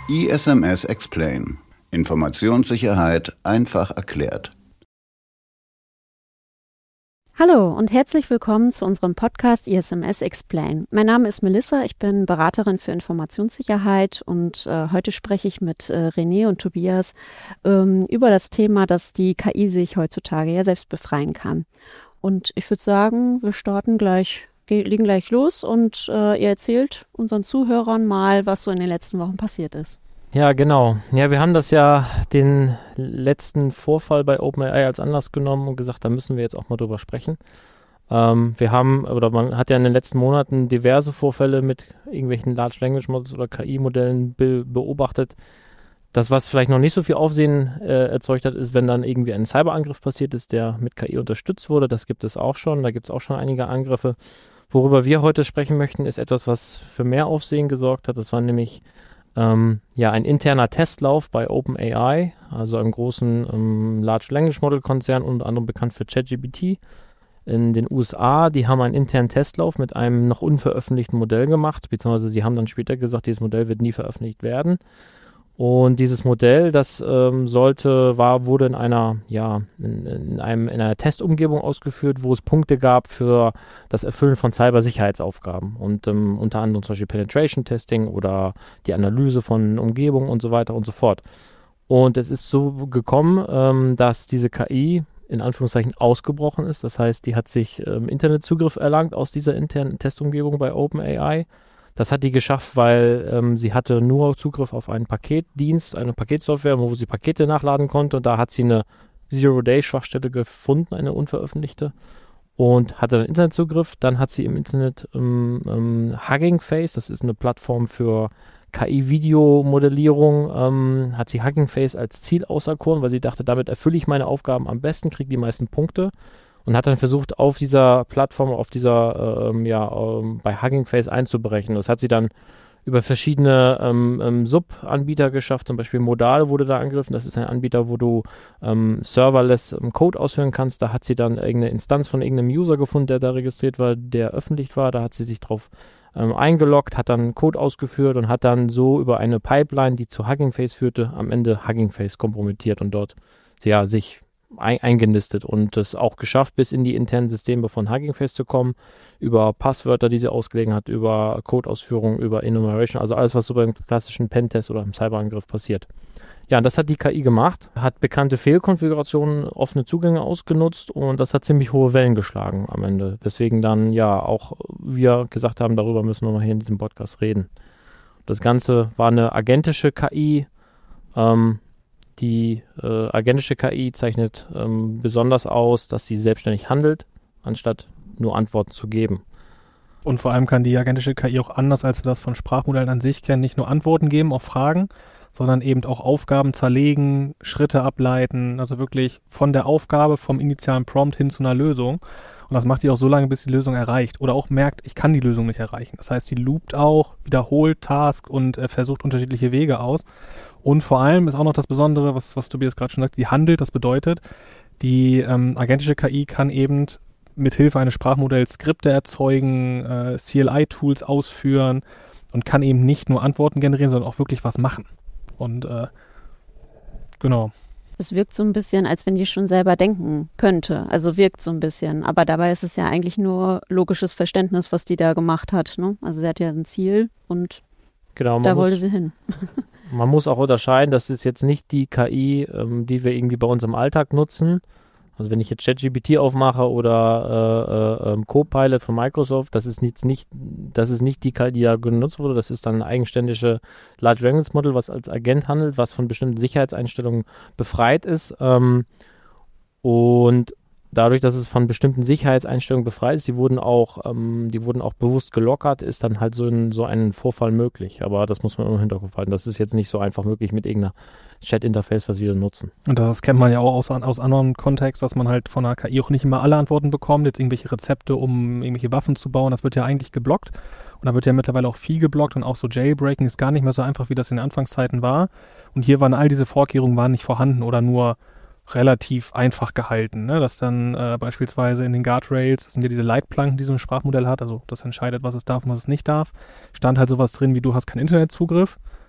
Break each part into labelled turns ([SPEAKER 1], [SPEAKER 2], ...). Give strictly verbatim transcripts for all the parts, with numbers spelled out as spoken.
[SPEAKER 1] I S M S Explain. Informationssicherheit einfach erklärt.
[SPEAKER 2] Hallo und herzlich willkommen zu unserem Podcast I S M S Explain. Mein Name ist Melissa, ich bin Beraterin für Informationssicherheit und äh, heute spreche ich mit äh, René und Tobias ähm, über das Thema, dass die K I sich heutzutage ja selbst befreien kann. Und ich würde sagen, wir starten gleich, legen gleich los und äh, ihr erzählt unseren Zuhörern mal, was so in den letzten Wochen passiert ist.
[SPEAKER 3] Ja, genau. Ja, wir haben das ja den letzten Vorfall bei OpenAI als Anlass genommen und gesagt, da müssen wir jetzt auch mal drüber sprechen. Ähm, wir haben, oder man hat ja in den letzten Monaten diverse Vorfälle mit irgendwelchen Large Language Models oder K I-Modellen be- beobachtet. Das, was vielleicht noch nicht so viel Aufsehen äh, erzeugt hat, ist, wenn dann irgendwie ein Cyberangriff passiert ist, der mit K I unterstützt wurde. Das gibt es auch schon. Da gibt es auch schon einige Angriffe. Worüber wir heute sprechen möchten, ist etwas, was für mehr Aufsehen gesorgt hat. Das war nämlich Ähm, ja, ein interner Testlauf bei OpenAI, also einem großen ähm, Large Language Model Konzern, unter anderem bekannt für ChatGPT in den U S A. Die haben einen internen Testlauf mit einem noch unveröffentlichten Modell gemacht, beziehungsweise sie haben dann später gesagt, dieses Modell wird nie veröffentlicht werden. Und dieses Modell, das ähm, sollte, war, wurde in einer, ja, in, in einem, in einer Testumgebung ausgeführt, wo es Punkte gab für das Erfüllen von Cybersicherheitsaufgaben und ähm, unter anderem zum Beispiel Penetration Testing oder die Analyse von Umgebung und so weiter und so fort. Und es ist so gekommen, ähm, dass diese K I in Anführungszeichen ausgebrochen ist. Das heißt, die hat sich ähm, Internetzugriff erlangt aus dieser internen Testumgebung bei OpenAI. Das hat die geschafft, weil ähm, sie hatte nur Zugriff auf einen Paketdienst, eine Paketsoftware, wo sie Pakete nachladen konnte. Und da hat sie eine Zero-Day-Schwachstelle gefunden, eine unveröffentlichte, und hatte dann Internetzugriff. Dann hat sie im Internet ähm, ähm, Hugging Face, das ist eine Plattform für K I-Videomodellierung, ähm, hat sie Hugging Face als Ziel auserkoren, weil sie dachte, damit erfülle ich meine Aufgaben am besten, kriege die meisten Punkte. Und hat dann versucht, auf dieser Plattform, auf dieser, ähm, ja, ähm, bei Hugging Face einzubrechen. Das hat sie dann über verschiedene ähm, ähm, Sub-Anbieter geschafft. Zum Beispiel Modal wurde da angegriffen. Das ist ein Anbieter, wo du ähm, serverless ähm, Code ausführen kannst. Da hat sie dann irgendeine Instanz von irgendeinem User gefunden, der da registriert war, der öffentlich war. Da hat sie sich drauf ähm, eingeloggt, hat dann Code ausgeführt und hat dann so über eine Pipeline, die zu Hugging Face führte, am Ende Hugging Face kompromittiert und dort, ja, sich eingenistet und es auch geschafft, bis in die internen Systeme von Hugging Face zu kommen, über Passwörter, die sie ausgelegen hat, über Codeausführung, über Enumeration, also alles, was so beim klassischen Pentest oder im Cyberangriff passiert. Ja, und das hat die K I gemacht, hat bekannte Fehlkonfigurationen, offene Zugänge ausgenutzt und das hat ziemlich hohe Wellen geschlagen am Ende, weswegen dann ja auch wir gesagt haben, darüber müssen wir mal hier in diesem Podcast reden. Das Ganze war eine agentische K I, ähm, Die äh, agentische K I zeichnet ähm, besonders aus, dass sie selbstständig handelt, anstatt nur Antworten zu geben.
[SPEAKER 4] Und vor allem kann die agentische K I auch anders, als wir das von Sprachmodellen an sich kennen, nicht nur Antworten geben auf Fragen, sondern eben auch Aufgaben zerlegen, Schritte ableiten, also wirklich von der Aufgabe, vom initialen Prompt hin zu einer Lösung. Und das macht die auch so lange, bis die Lösung erreicht oder auch merkt, ich kann die Lösung nicht erreichen. Das heißt, sie loopt auch, wiederholt Task und äh, versucht unterschiedliche Wege aus. Und vor allem ist auch noch das Besondere, was, was Tobias gerade schon sagt, die handelt. Das bedeutet, die ähm, agentische K I kann eben mithilfe eines Sprachmodells Skripte erzeugen, äh, C L I-Tools ausführen und kann eben nicht nur Antworten generieren, sondern auch wirklich was machen. Und äh, genau.
[SPEAKER 2] Es wirkt so ein bisschen, als wenn die schon selber denken könnte. Also wirkt so ein bisschen. Aber dabei ist es ja eigentlich nur logisches Verständnis, was die da gemacht hat. Ne? Also sie hat ja ein Ziel und
[SPEAKER 3] genau,
[SPEAKER 2] da
[SPEAKER 3] muss,
[SPEAKER 2] wollte sie hin.
[SPEAKER 3] Man muss auch unterscheiden, das ist jetzt nicht die K I, ähm, die wir irgendwie bei uns im Alltag nutzen. Also wenn ich jetzt ChatGPT aufmache oder äh, äh, Copilot von Microsoft, das ist jetzt nicht, das ist nicht die K I, die da genutzt wurde. Das ist dann ein eigenständige Large Language Model, was als Agent handelt, was von bestimmten Sicherheitseinstellungen befreit ist. Ähm, und dadurch, dass es von bestimmten Sicherheitseinstellungen befreit ist, die wurden auch, ähm, die wurden auch bewusst gelockert, ist dann halt so ein, so ein Vorfall möglich. Aber das muss man immer im Hinterkopf halten. Das ist jetzt nicht so einfach möglich mit irgendeiner Chat-Interface, was wir nutzen.
[SPEAKER 4] Und das kennt man ja auch aus, aus anderen Kontexten, dass man halt von einer K I auch nicht immer alle Antworten bekommt, jetzt irgendwelche Rezepte, um irgendwelche Waffen zu bauen, das wird ja eigentlich geblockt. Und da wird ja mittlerweile auch viel geblockt und auch so Jailbreaking ist gar nicht mehr so einfach, wie das in den Anfangszeiten war. Und hier waren all diese Vorkehrungen waren nicht vorhanden oder nur relativ einfach gehalten, ne? Dass dann äh, beispielsweise in den Guardrails, das sind ja diese Leitplanken, die so ein Sprachmodell hat, also das entscheidet, was es darf und was es nicht darf, stand halt sowas drin wie, du hast keinen Internetzugriff.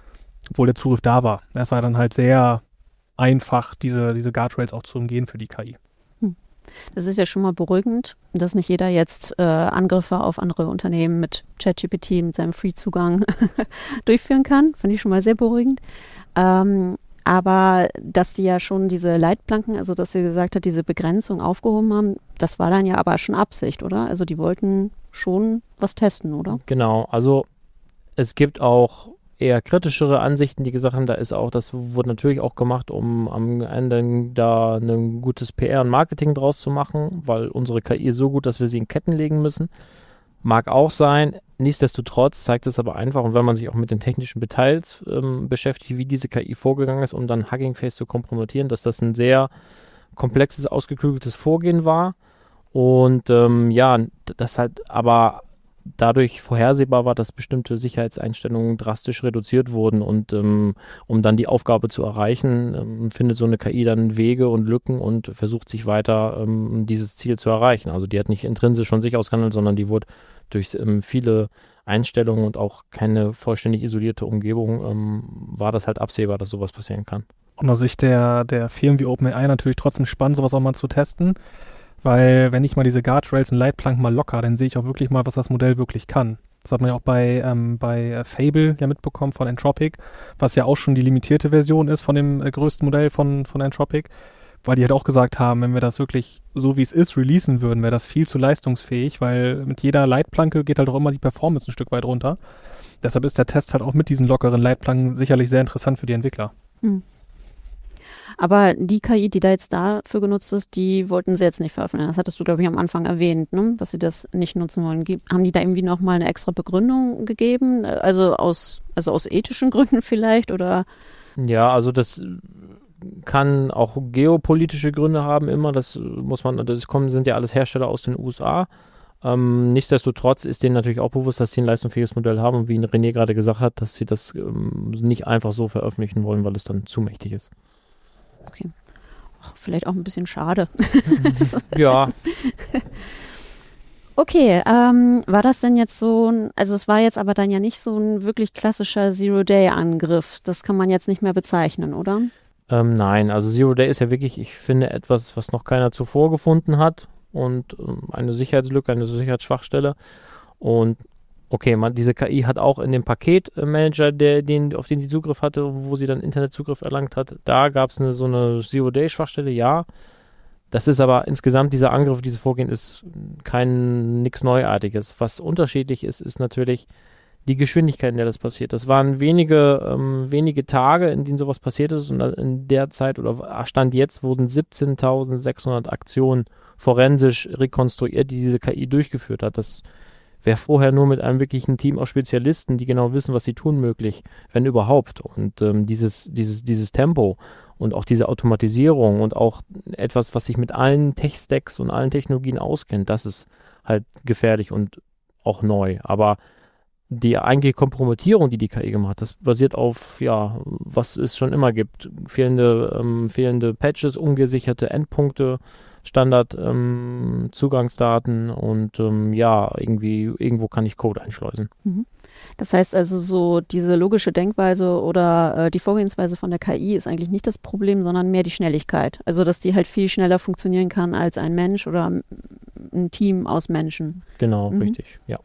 [SPEAKER 4] obwohl der Zugriff da war. Es war dann halt sehr einfach, diese, diese Guardrails auch zu umgehen für die K I.
[SPEAKER 2] Das ist ja schon mal beruhigend, dass nicht jeder jetzt äh, Angriffe auf andere Unternehmen mit ChatGPT, mit seinem Free-Zugang durchführen kann. Finde ich schon mal sehr beruhigend. Ähm, aber dass die ja schon diese Leitplanken, also dass sie gesagt hat, diese Begrenzung aufgehoben haben, das war dann ja aber schon Absicht, oder? Also die wollten schon was testen, oder?
[SPEAKER 3] Genau, also es gibt auch eher kritischere Ansichten, die gesagt haben, da ist auch, das wurde natürlich auch gemacht, um am Ende da ein gutes P R und Marketing draus zu machen, weil unsere K I ist so gut, dass wir sie in Ketten legen müssen. Mag auch sein. Nichtsdestotrotz zeigt es aber einfach, und wenn man sich auch mit den technischen Details ähm, beschäftigt, wie diese K I vorgegangen ist, um dann Hugging Face zu kompromittieren, dass das ein sehr komplexes, ausgeklügeltes Vorgehen war. Und ähm, ja, das halt aber dadurch vorhersehbar war, dass bestimmte Sicherheitseinstellungen drastisch reduziert wurden und ähm, um dann die Aufgabe zu erreichen, ähm, findet so eine K I dann Wege und Lücken und versucht sich weiter ähm, dieses Ziel zu erreichen. Also die hat nicht intrinsisch von sich aus gehandelt, sondern die wurde durch ähm, viele Einstellungen und auch keine vollständig isolierte Umgebung ähm, war das halt absehbar, dass sowas passieren kann.
[SPEAKER 4] Und aus Sicht der, der Firmen wie OpenAI natürlich trotzdem spannend, sowas auch mal zu testen. Weil wenn ich mal diese Guardrails und Leitplanken mal locker, dann sehe ich auch wirklich mal, was das Modell wirklich kann. Das hat man ja auch bei, ähm, bei Fable ja mitbekommen von Anthropic, was ja auch schon die limitierte Version ist von dem äh, größten Modell von, von Anthropic, weil die halt auch gesagt haben, wenn wir das wirklich so wie es ist releasen würden, wäre das viel zu leistungsfähig, weil mit jeder Leitplanke geht halt auch immer die Performance ein Stück weit runter. Deshalb ist der Test halt auch mit diesen lockeren Leitplanken sicherlich sehr interessant für die Entwickler.
[SPEAKER 2] Hm. Aber die K I, die da jetzt dafür genutzt ist, die wollten sie jetzt nicht veröffentlichen. Das hattest du, glaube ich, am Anfang erwähnt, ne? Dass sie das nicht nutzen wollen. Haben die da irgendwie nochmal eine extra Begründung gegeben? Also aus, also aus ethischen Gründen vielleicht? Oder?
[SPEAKER 3] Ja, also das kann auch geopolitische Gründe haben immer. Das muss man, das kommen, sind ja alles Hersteller aus den U S A. Ähm, nichtsdestotrotz ist denen natürlich auch bewusst, dass sie ein leistungsfähiges Modell haben und wie René gerade gesagt hat, dass sie das ähm, nicht einfach so veröffentlichen wollen, weil es dann zu mächtig ist.
[SPEAKER 2] Okay. Ach, vielleicht auch ein bisschen schade.
[SPEAKER 3] Ja.
[SPEAKER 2] Okay, ähm, war das denn jetzt so ein, also es war jetzt aber dann ja nicht so ein wirklich klassischer Zero-Day-Angriff. Das kann man jetzt nicht mehr bezeichnen, oder?
[SPEAKER 3] Ähm, nein, also Zero Day ist ja wirklich, ich finde, etwas, was noch keiner zuvor gefunden hat und ähm, eine Sicherheitslücke, eine Sicherheitsschwachstelle. Und okay, man, diese K I hat auch in dem Paketmanager, der, den, auf den sie Zugriff hatte, wo sie dann Internetzugriff erlangt hat, da gab es eine, so eine Zero-Day-Schwachstelle, ja. Das ist aber insgesamt, dieser Angriff, dieses Vorgehen ist kein, nichts Neuartiges. Was unterschiedlich ist, ist natürlich die Geschwindigkeit, in der das passiert. Das waren wenige, ähm, wenige Tage, in denen sowas passiert ist und in der Zeit oder Stand jetzt wurden siebzehntausendsechshundert Aktionen forensisch rekonstruiert, die diese K I durchgeführt hat. Das wäre vorher nur mit einem wirklichen Team aus Spezialisten, die genau wissen, was sie tun, möglich, wenn überhaupt. Und ähm, dieses, dieses, dieses Tempo und auch diese Automatisierung und auch etwas, was sich mit allen Tech-Stacks und allen Technologien auskennt, das ist halt gefährlich und auch neu. Aber die eigentliche Kompromittierung, die die K I gemacht hat, das basiert auf, ja, was es schon immer gibt. Fehlende, ähm, fehlende Patches, ungesicherte Endpunkte, Standard-Zugangsdaten ähm, und ähm, ja, irgendwie, irgendwo kann ich Code einschleusen.
[SPEAKER 2] Das heißt also so, diese logische Denkweise oder äh, die Vorgehensweise von der K I ist eigentlich nicht das Problem, sondern mehr die Schnelligkeit. Also, dass die halt viel schneller funktionieren kann als ein Mensch oder ein Team aus Menschen.
[SPEAKER 3] Genau,
[SPEAKER 2] mhm.
[SPEAKER 3] richtig, ja.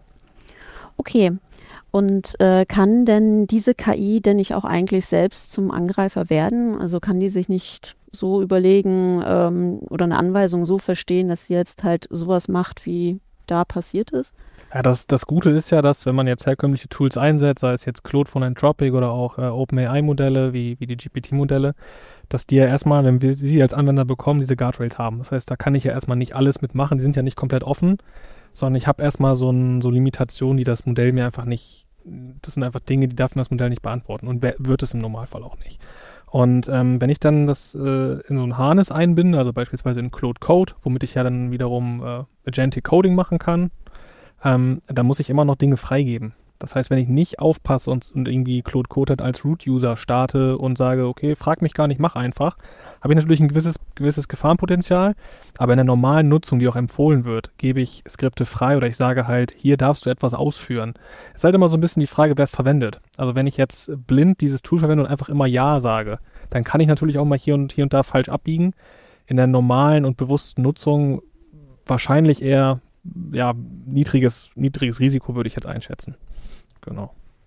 [SPEAKER 2] Okay. Und äh, kann denn diese K I denn nicht auch eigentlich selbst zum Angreifer werden? Also kann die sich nicht so überlegen ähm, oder eine Anweisung so verstehen, dass sie jetzt halt sowas macht, wie da passiert ist?
[SPEAKER 4] Ja, das, das Gute ist ja, dass wenn man jetzt herkömmliche Tools einsetzt, sei es jetzt Claude von Anthropic oder auch äh, OpenAI-Modelle wie, wie die G P T-Modelle, dass die ja erstmal, wenn wir sie als Anwender bekommen, diese Guardrails haben. Das heißt, da kann ich ja erstmal nicht alles mitmachen, die sind ja nicht komplett offen, sondern ich habe erstmal so, ein, so Limitationen, die das Modell mir einfach nicht, das sind einfach Dinge, die darf mir das Modell nicht beantworten und wird es im Normalfall auch nicht. Und ähm, wenn ich dann das äh, in so ein Harness einbinde, also beispielsweise in Claude Code, womit ich ja dann wiederum äh, Agentic Coding machen kann, ähm, dann muss ich immer noch Dinge freigeben. Das heißt, wenn ich nicht aufpasse und, und irgendwie Claude Code als Root-User starte und sage, okay, frag mich gar nicht, mach einfach, habe ich natürlich ein gewisses, gewisses Gefahrenpotenzial, aber in der normalen Nutzung, die auch empfohlen wird, gebe ich Skripte frei oder ich sage halt, hier darfst du etwas ausführen. Es ist halt immer so ein bisschen die Frage, wer es verwendet. Also wenn ich jetzt blind dieses Tool verwende und einfach immer Ja sage, dann kann ich natürlich auch mal hier und hier und da falsch abbiegen. In der normalen und bewussten Nutzung wahrscheinlich eher ja, niedriges, niedriges Risiko würde ich jetzt einschätzen. Genau.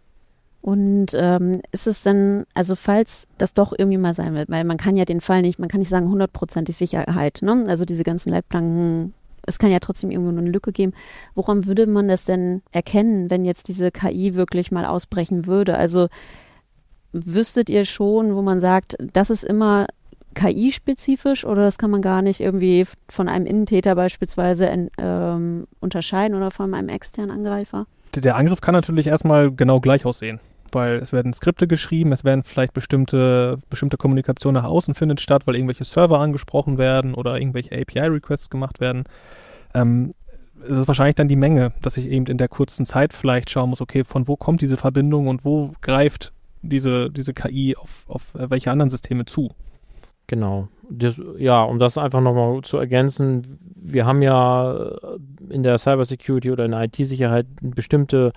[SPEAKER 2] Und ähm, ist es denn, also falls das doch irgendwie mal sein wird, weil man kann ja den Fall nicht, man kann nicht sagen hundertprozentig Sicherheit, ne? Also diese ganzen Leitplanken, es kann ja trotzdem irgendwo nur eine Lücke geben. Woran würde man das denn erkennen, wenn jetzt diese K I wirklich mal ausbrechen würde? Also wüsstet ihr schon, wo man sagt, das ist immer K I-spezifisch oder das kann man gar nicht irgendwie von einem Innentäter beispielsweise in, ähm, unterscheiden oder von einem externen Angreifer?
[SPEAKER 4] Der Angriff kann natürlich erstmal genau gleich aussehen, weil es werden Skripte geschrieben, es werden vielleicht bestimmte, bestimmte Kommunikation nach außen findet statt, weil irgendwelche Server angesprochen werden oder irgendwelche A P I-Requests gemacht werden. Ähm, es ist wahrscheinlich dann die Menge, dass ich eben in der kurzen Zeit vielleicht schauen muss, okay, von wo kommt diese Verbindung und wo greift diese, diese K I auf, auf welche anderen Systeme zu?
[SPEAKER 3] Genau. Das, ja, um das einfach nochmal zu ergänzen, wir haben ja in der Cybersecurity oder in der I T-Sicherheit bestimmte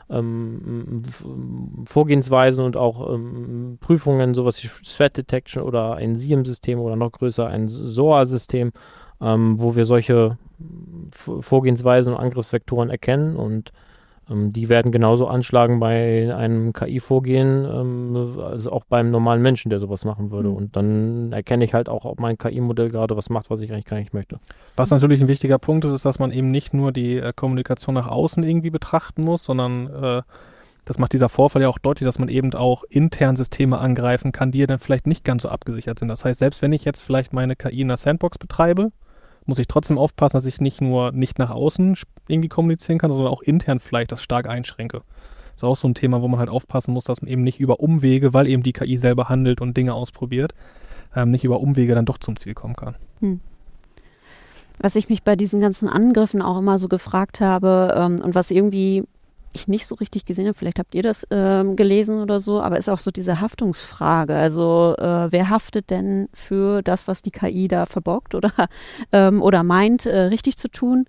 [SPEAKER 3] ähm, Vorgehensweisen und auch ähm, Prüfungen, sowas wie Threat Detection oder ein S I E M-System oder noch größer ein S O A-System, ähm, wo wir solche Vorgehensweisen und Angriffsvektoren erkennen und ähm, die werden genauso anschlagen bei einem K I-Vorgehen, ähm, also auch beim normalen Menschen, der sowas machen würde. Mhm. Und dann erkenne ich halt auch, ob mein K I-Modell gerade was macht, was ich eigentlich gar nicht möchte.
[SPEAKER 4] Was natürlich ein wichtiger Punkt ist, ist, dass man eben nicht nur die äh, Kommunikation nach außen irgendwie betrachten muss, sondern äh, das macht dieser Vorfall ja auch deutlich, dass man eben auch intern Systeme angreifen kann, die ja dann vielleicht nicht ganz so abgesichert sind. Das heißt, selbst wenn ich jetzt vielleicht meine K I in einer Sandbox betreibe, muss ich trotzdem aufpassen, dass ich nicht nur nicht nach außen irgendwie kommunizieren kann, sondern auch intern vielleicht das stark einschränke. Das ist auch so ein Thema, wo man halt aufpassen muss, dass man eben nicht über Umwege, weil eben die K I selber handelt und Dinge ausprobiert, ähm, nicht über Umwege dann doch zum Ziel kommen kann.
[SPEAKER 2] Hm. Was ich mich bei diesen ganzen Angriffen auch immer so gefragt habe ähm, und was irgendwie ich nicht so richtig gesehen habe, vielleicht habt ihr das ähm, gelesen oder so, aber ist auch so diese Haftungsfrage. Also äh, wer haftet denn für das, was die K I da verbockt oder, ähm, oder meint, äh, richtig zu tun?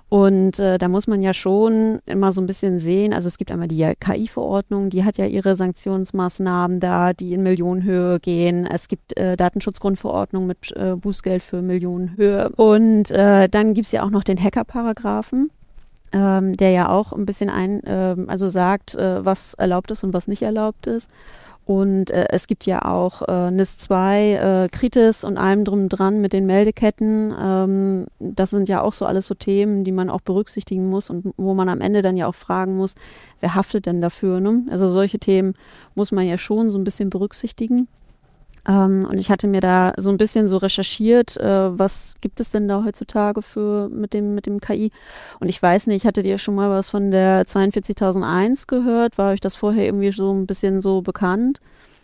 [SPEAKER 2] Und äh, da muss man ja schon immer so ein bisschen sehen, also es gibt einmal die K I-Verordnung, die hat ja ihre Sanktionsmaßnahmen da, die in Millionenhöhe gehen. Es gibt äh, Datenschutzgrundverordnung mit äh, Bußgeld für Millionenhöhe. Und äh, dann gibt's ja auch noch den Hacker-Paragraphen. Ähm, der ja auch ein bisschen ein, ähm, also sagt, äh, was erlaubt ist und was nicht erlaubt ist. Und äh, es gibt ja auch äh, N I S zwei, äh, Kritis und allem drum dran mit den Meldeketten. Ähm, das sind ja auch so alles so Themen, die man auch berücksichtigen muss und wo man am Ende dann ja auch fragen muss, wer haftet denn dafür? Ne? Also solche Themen muss man ja schon so ein bisschen berücksichtigen. Ähm, und ich hatte mir da so ein bisschen so recherchiert, äh, was gibt es denn da heutzutage für mit dem mit dem K I? Und ich weiß nicht, hattet ihr schon mal was von der zweiundvierzigtausendeins gehört? War euch das vorher irgendwie so ein bisschen so bekannt?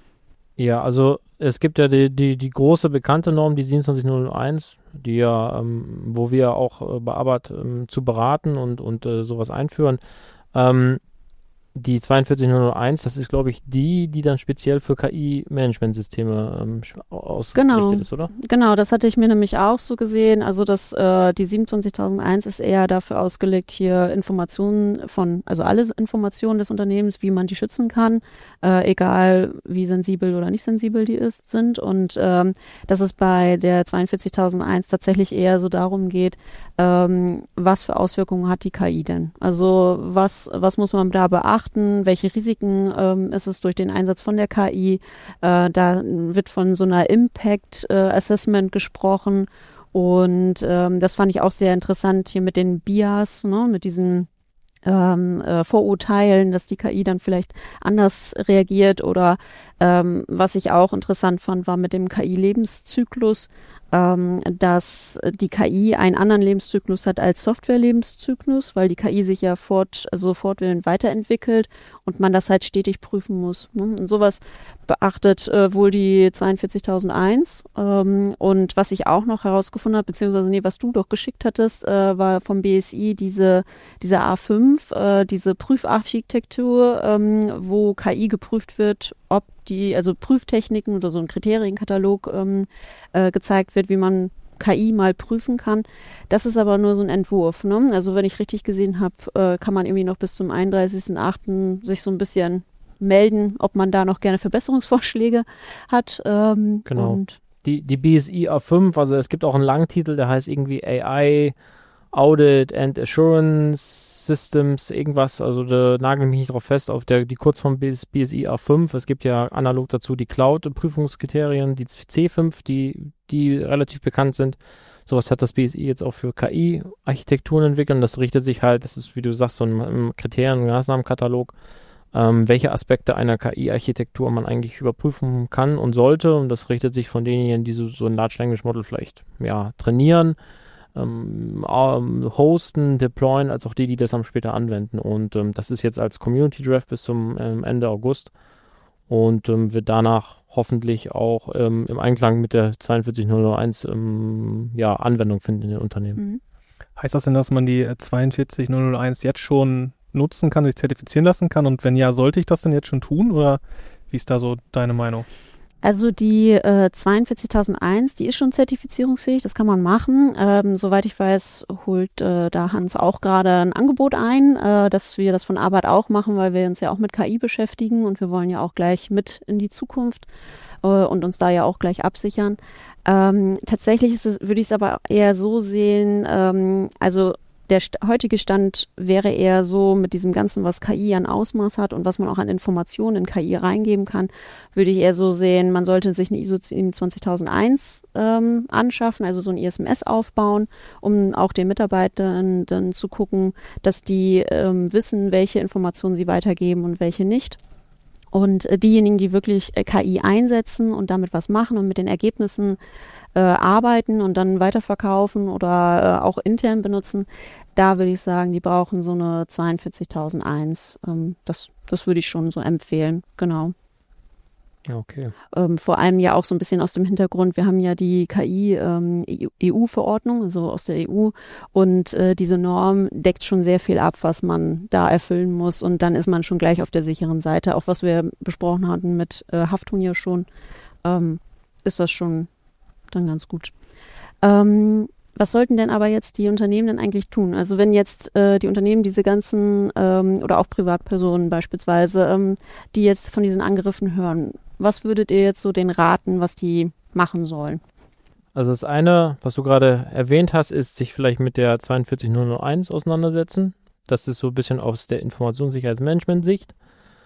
[SPEAKER 3] Ja, also es gibt ja die, die, die große bekannte Norm, die siebenundzwanzig null null eins, die ja, ähm, wo wir auch äh, bei Arbeit ähm, zu beraten und, und äh, sowas einführen. Ähm, Die zweiundvierzig null null eins, das ist, glaube ich, die, die dann speziell für K I-Managementsysteme ähm, ausgerichtet
[SPEAKER 2] genau.
[SPEAKER 3] ist, oder?
[SPEAKER 2] Genau, das hatte ich mir nämlich auch so gesehen. Also das, äh, die siebenundzwanzigtausendeins ist eher dafür ausgelegt, hier Informationen von, also alle Informationen des Unternehmens, wie man die schützen kann, äh, egal wie sensibel oder nicht sensibel die ist, sind. Und ähm, dass es bei der zweiundvierzigtausendeins tatsächlich eher so darum geht, ähm, was für Auswirkungen hat die K I denn? Also was, was muss man da beachten? Welche Risiken ähm, ist es durch den Einsatz von der K I? Äh, da wird von so einer Impact äh, Assessment gesprochen und ähm, das fand ich auch sehr interessant hier mit den Bias, ne, mit diesen ähm, äh, Vorurteilen, dass die K I dann vielleicht anders reagiert oder ähm, was ich auch interessant fand, war mit dem K I-Lebenszyklus, ähm, dass die K I einen anderen Lebenszyklus hat als Software-Lebenszyklus, weil die K I sich ja fort, also fortwährend weiterentwickelt und man das halt stetig prüfen muss. Ne? Und sowas beachtet äh, wohl die zweiundvierzigtausendeins. Ähm, und was ich auch noch herausgefunden habe, beziehungsweise nee, was du doch geschickt hattest, äh, war vom B S I diese, diese A fünf, äh, diese Prüfarchitektur, ähm, wo K I geprüft wird, ob die, also Prüftechniken oder so ein Kriterienkatalog ähm, äh, gezeigt wird, wie man K I mal prüfen kann. Das ist aber nur so ein Entwurf. Ne? Also wenn ich richtig gesehen habe, äh, kann man irgendwie noch bis zum einunddreißigsten achten sich so ein bisschen melden, ob man da noch gerne Verbesserungsvorschläge hat. Ähm,
[SPEAKER 3] Genau.
[SPEAKER 2] Und
[SPEAKER 3] Die, die B S I A fünf, also es gibt auch einen Langtitel, der heißt irgendwie A I Audit and Assurance Systems, irgendwas, also da nagel mich nicht drauf fest, auf der, die Kurzform B S I A fünf. Es gibt ja analog dazu die Cloud-Prüfungskriterien, die C fünf, die, die relativ bekannt sind. Sowas hat das B S I jetzt auch für K I-Architekturen entwickelt. Und das richtet sich halt, das ist, wie du sagst, so ein, ein Kriterien- und Maßnahmenkatalog, ähm, welche Aspekte einer K I-Architektur man eigentlich überprüfen kann und sollte. Und das richtet sich von denjenigen, die so, so ein Large Language Model vielleicht ja, trainieren, ähm, ähm, hosten, deployen, als auch die, die das dann später anwenden. Und ähm, das ist jetzt als Community Draft bis zum ähm, Ende August und ähm, wird danach hoffentlich auch ähm, im Einklang mit der zweiundvierzig null null eins ähm, ja, Anwendung finden in den Unternehmen.
[SPEAKER 2] mhm.
[SPEAKER 4] Heißt das denn, dass man die zweiundvierzig null null eins jetzt schon nutzen kann, sich zertifizieren lassen kann? Und wenn ja, sollte ich das denn jetzt schon tun? Oder wie ist da so deine Meinung?
[SPEAKER 2] Also die äh, zweiundvierzigtausendeins, die ist schon zertifizierungsfähig, das kann man machen. Ähm, soweit ich weiß, holt äh, da Hans auch gerade ein Angebot ein, äh, dass wir das von Arbeit auch machen, weil wir uns ja auch mit K I beschäftigen und wir wollen ja auch gleich mit in die Zukunft äh, und uns da ja auch gleich absichern. Ähm, tatsächlich ist es, würde ich es aber eher so sehen, ähm, also der st- heutige Stand wäre eher so mit diesem Ganzen, was K I an Ausmaß hat und was man auch an Informationen in K I reingeben kann, würde ich eher so sehen, man sollte sich eine I S O siebenundzwanzigtausendeins ähm, anschaffen, also so ein I S M S aufbauen, um auch den Mitarbeitern dann zu gucken, dass die ähm, wissen, welche Informationen sie weitergeben und welche nicht. Und äh, diejenigen, die wirklich äh, K I einsetzen und damit was machen und mit den Ergebnissen äh, arbeiten und dann weiterverkaufen oder äh, auch intern benutzen, da würde ich sagen, die brauchen so eine zweiundvierzigtausendeins. Ähm, das, das würde ich schon so empfehlen, genau.
[SPEAKER 3] Ja, okay.
[SPEAKER 2] Ähm, vor allem ja auch so ein bisschen aus dem Hintergrund, wir haben ja die K I-E U-Verordnung, also aus der E U, und äh, diese Norm deckt schon sehr viel ab, was man da erfüllen muss, und dann ist man schon gleich auf der sicheren Seite. Auch was wir besprochen hatten mit äh, Haftung ja schon, ähm, ist das schon dann ganz gut. Ähm, was sollten denn aber jetzt die Unternehmen denn eigentlich tun? Also wenn jetzt äh, die Unternehmen diese ganzen ähm, oder auch Privatpersonen beispielsweise, ähm, die jetzt von diesen Angriffen hören, was würdet ihr jetzt so denen raten, was die machen sollen?
[SPEAKER 3] Also das eine, was du gerade erwähnt hast, ist sich vielleicht mit der zweiundvierzig null null eins auseinandersetzen. Das ist so ein bisschen aus der Informationssicherheitsmanagement-Sicht.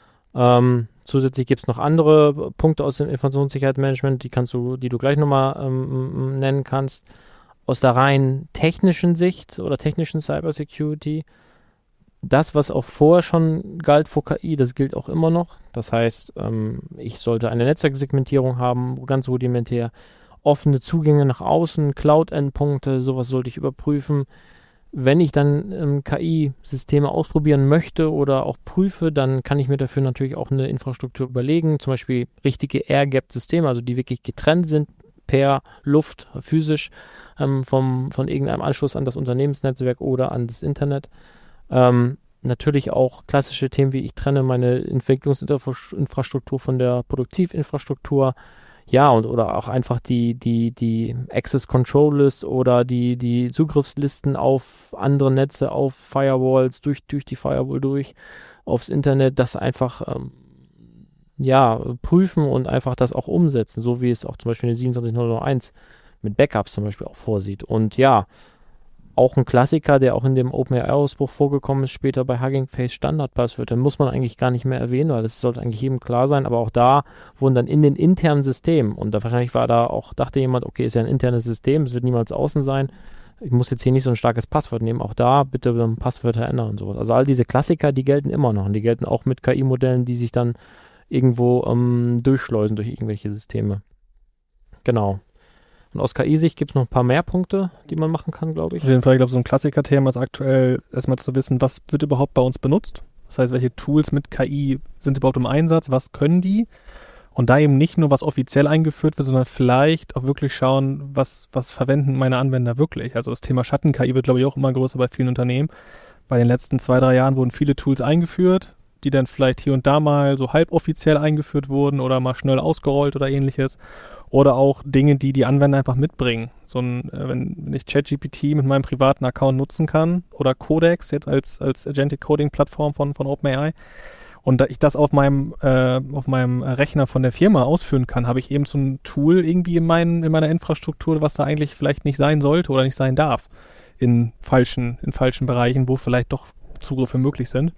[SPEAKER 3] Ähm, zusätzlich gibt es noch andere Punkte aus dem Informationssicherheitsmanagement, die kannst du, die du gleich nochmal ähm, nennen kannst. Aus der rein technischen Sicht oder technischen Cybersecurity, das, was auch vorher schon galt vor K I, das gilt auch immer noch. Das heißt, ähm, ich sollte eine Netzwerksegmentierung haben, ganz rudimentär, offene Zugänge nach außen, Cloud-Endpunkte, sowas sollte ich überprüfen. Wenn ich dann ähm, K I-Systeme ausprobieren möchte oder auch prüfe, dann kann ich mir dafür natürlich auch eine Infrastruktur überlegen, zum Beispiel richtige Air-Gap-Systeme, also die wirklich getrennt sind per Luft, physisch, ähm, vom, von irgendeinem Anschluss an das Unternehmensnetzwerk oder an das Internet. Ähm, natürlich auch klassische Themen wie ich trenne meine Entwicklungsinfrastruktur von der Produktivinfrastruktur. Ja, und oder auch einfach die, die, die Access Control List oder die, die Zugriffslisten auf andere Netze, auf Firewalls, durch, durch die Firewall durch, aufs Internet, das einfach ähm, ja, prüfen und einfach das auch umsetzen, so wie es auch zum Beispiel in der siebenundzwanzig null null eins mit Backups zum Beispiel auch vorsieht. Und ja, auch ein Klassiker, der auch in dem OpenAI-Ausbruch vorgekommen ist, später bei Hugging Face Standardpasswörter, muss man eigentlich gar nicht mehr erwähnen, weil das sollte eigentlich jedem klar sein, aber auch da wurden dann in den internen Systemen, und da wahrscheinlich war da auch, dachte jemand, okay, ist ja ein internes System, es wird niemals außen sein, ich muss jetzt hier nicht so ein starkes Passwort nehmen, auch da bitte Passwörter ändern und sowas. Also all diese Klassiker, die gelten immer noch, und die gelten auch mit K I-Modellen, die sich dann irgendwo ähm, durchschleusen durch irgendwelche Systeme. Genau. Und aus K I-Sicht gibt es noch ein paar mehr Punkte, die man machen kann, glaube ich.
[SPEAKER 4] Auf jeden Fall, ich glaube, so ein Klassiker-Thema ist aktuell erstmal zu wissen, was wird überhaupt bei uns benutzt. Das heißt, welche Tools mit K I sind überhaupt im Einsatz, was können die? Und da eben nicht nur, was offiziell eingeführt wird, sondern vielleicht auch wirklich schauen, was, was verwenden meine Anwender wirklich. Also das Thema Schatten-K I wird, glaube ich, auch immer größer bei vielen Unternehmen. Bei den letzten zwei, drei Jahren wurden viele Tools eingeführt, die dann vielleicht hier und da mal so halboffiziell eingeführt wurden oder mal schnell ausgerollt oder ähnliches. Oder auch Dinge, die die Anwender einfach mitbringen. So ein, äh, wenn, wenn ich ChatGPT mit meinem privaten Account nutzen kann oder Codex jetzt als, als Agentic Coding Plattform von, von OpenAI und da ich das auf meinem, äh, auf meinem Rechner von der Firma ausführen kann, habe ich eben so ein Tool irgendwie in, mein, in meiner Infrastruktur, was da eigentlich vielleicht nicht sein sollte oder nicht sein darf in falschen, in falschen Bereichen, wo vielleicht doch Zugriffe möglich sind.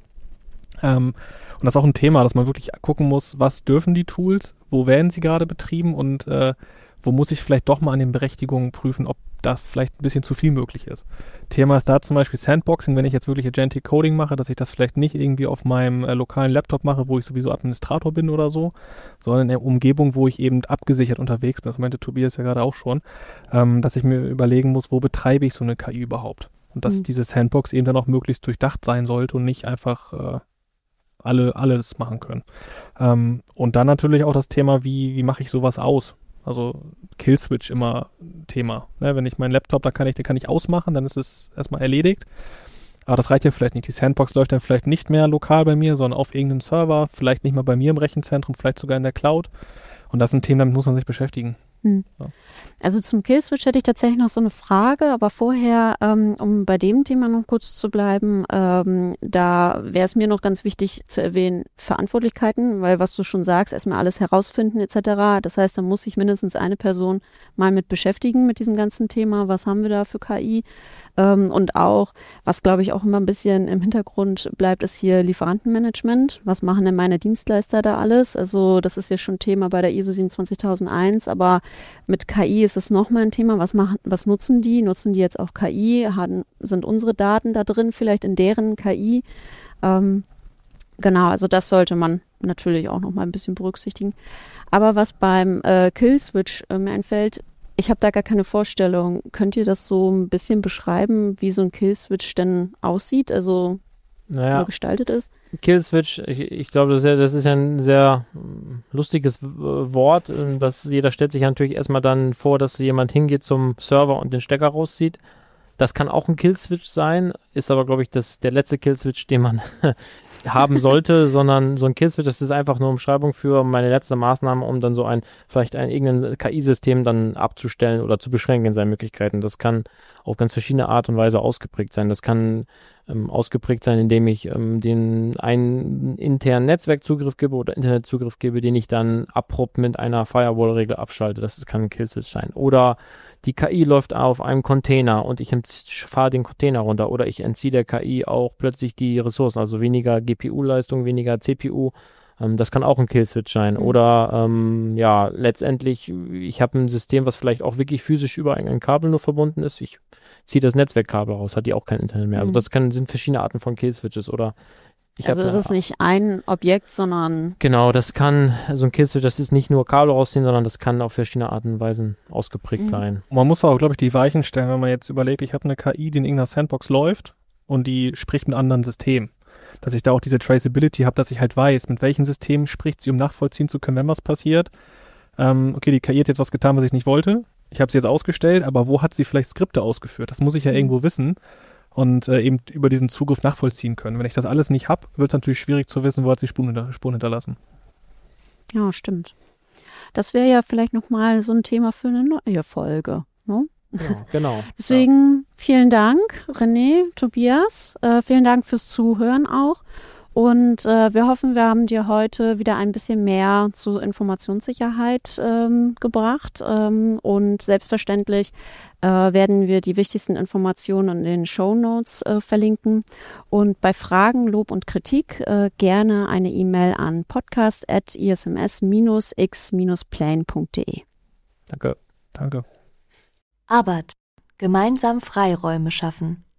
[SPEAKER 4] Ähm, und das ist auch ein Thema, dass man wirklich gucken muss, was dürfen die Tools, wo werden sie gerade betrieben und äh, wo muss ich vielleicht doch mal an den Berechtigungen prüfen, ob da vielleicht ein bisschen zu viel möglich ist. Thema ist da zum Beispiel Sandboxing, wenn ich jetzt wirklich Agentic Coding mache, dass ich das vielleicht nicht irgendwie auf meinem äh, lokalen Laptop mache, wo ich sowieso Administrator bin oder so, sondern in der Umgebung, wo ich eben abgesichert unterwegs bin. Das meinte Tobias ja gerade auch schon, ähm, dass ich mir überlegen muss, wo betreibe ich so eine K I überhaupt? Und dass mhm. diese Sandbox eben dann auch möglichst durchdacht sein sollte und nicht einfach äh, alle alles machen können. Ähm, und dann natürlich auch das Thema, wie, wie mache ich sowas aus? Also Killswitch immer Thema. Ne? Wenn ich meinen Laptop, da kann ich, den kann ich ausmachen, dann ist es erstmal erledigt. Aber das reicht ja vielleicht nicht. Die Sandbox läuft dann vielleicht nicht mehr lokal bei mir, sondern auf irgendeinem Server, vielleicht nicht mal bei mir im Rechenzentrum, vielleicht sogar in der Cloud. Und das sind Themen, damit muss man sich beschäftigen.
[SPEAKER 2] Hm.
[SPEAKER 4] Ja.
[SPEAKER 2] Also zum Killswitch hätte ich tatsächlich noch so eine Frage, aber vorher, ähm, um bei dem Thema noch kurz zu bleiben, ähm, da wäre es mir noch ganz wichtig zu erwähnen, Verantwortlichkeiten, weil was du schon sagst, erstmal alles herausfinden et cetera. Das heißt, da muss sich mindestens eine Person mal mit beschäftigen mit diesem ganzen Thema. Was haben wir da für K I? Ähm, und auch, was glaube ich auch immer ein bisschen im Hintergrund bleibt, ist hier Lieferantenmanagement. Was machen denn meine Dienstleister da alles? Also das ist ja schon Thema bei der I S O siebenundzwanzigtausendeins, aber mit K I ist es nochmal ein Thema. Was machen, was nutzen die? Nutzen die jetzt auch K I? Haben, sind unsere Daten da drin vielleicht in deren K I? Ähm, genau, also das sollte man natürlich auch nochmal ein bisschen berücksichtigen. Aber was beim äh, Killswitch äh, mir einfällt, ich habe da gar keine Vorstellung. Könnt ihr das so ein bisschen beschreiben, wie so ein Killswitch denn aussieht, also
[SPEAKER 3] naja,
[SPEAKER 2] gestaltet ist?
[SPEAKER 3] Killswitch, ich, ich glaube, das ist, ja, das ist ja ein sehr lustiges Wort. Das, jeder stellt sich ja natürlich erstmal dann vor, dass jemand hingeht zum Server und den Stecker rauszieht. Das kann auch ein Killswitch sein, ist aber, glaube ich, das, der letzte Killswitch, den man haben sollte, sondern so ein Killswitch, das ist einfach nur Umschreibung für meine letzte Maßnahme, um dann so ein, vielleicht ein irgendein K I-System dann abzustellen oder zu beschränken in seinen Möglichkeiten. Das kann auf ganz verschiedene Art und Weise ausgeprägt sein. Das kann ähm, ausgeprägt sein, indem ich ähm, den einen internen Netzwerkzugriff gebe oder Internetzugriff gebe, den ich dann abrupt mit einer Firewall-Regel abschalte. Das kann ein Killswitch sein. Oder die K I läuft auf einem Container und ich fahre den Container runter oder ich entziehe der K I auch plötzlich die Ressourcen, also weniger G P U-Leistung, weniger C P U. Ähm, das kann auch ein Killswitch sein. Mhm. Oder ähm, ja, letztendlich, ich habe ein System, was vielleicht auch wirklich physisch über ein, ein Kabel nur verbunden ist. Ich ziehe das Netzwerkkabel raus, hat die auch kein Internet mehr. Also das kann, sind verschiedene Arten von Killswitches oder Ich
[SPEAKER 2] also es ist nicht ein Objekt, sondern...
[SPEAKER 3] Genau, das kann, so ein Killswitch, das ist nicht nur Kabel rausziehen, sondern das kann auf verschiedene Arten und Weisen ausgeprägt mhm. sein.
[SPEAKER 4] Man muss auch, glaube ich, die Weichen stellen, wenn man jetzt überlegt, ich habe eine K I, die in irgendeiner Sandbox läuft und die spricht mit anderen Systemen. Dass ich da auch diese Traceability habe, dass ich halt weiß, mit welchen Systemen spricht sie, um nachvollziehen zu können, wenn was passiert. Ähm, okay, die K I hat jetzt was getan, was ich nicht wollte. Ich habe sie jetzt ausgestellt, aber wo hat sie vielleicht Skripte ausgeführt? Das muss ich ja mhm. irgendwo wissen. Und äh, eben über diesen Zugriff nachvollziehen können. Wenn ich das alles nicht habe, wird es natürlich schwierig zu wissen, wo hat sie Spuren, hinter, Spuren hinterlassen.
[SPEAKER 2] Ja, stimmt. Das wäre ja vielleicht nochmal so ein Thema für eine neue Folge. Ne?
[SPEAKER 3] Ja, genau.
[SPEAKER 2] Deswegen
[SPEAKER 3] ja.
[SPEAKER 2] vielen Dank, René, Tobias. Äh, vielen Dank fürs Zuhören auch. Und äh, wir hoffen, wir haben dir heute wieder ein bisschen mehr zu Informationssicherheit ähm, gebracht. Ähm, und selbstverständlich äh, werden wir die wichtigsten Informationen in den Shownotes äh, verlinken. Und bei Fragen, Lob und Kritik äh, gerne eine E-Mail an podcast at i s m s x plane punkt d e.
[SPEAKER 3] Danke.
[SPEAKER 4] Danke.
[SPEAKER 5] Arbeit. Gemeinsam Freiräume schaffen.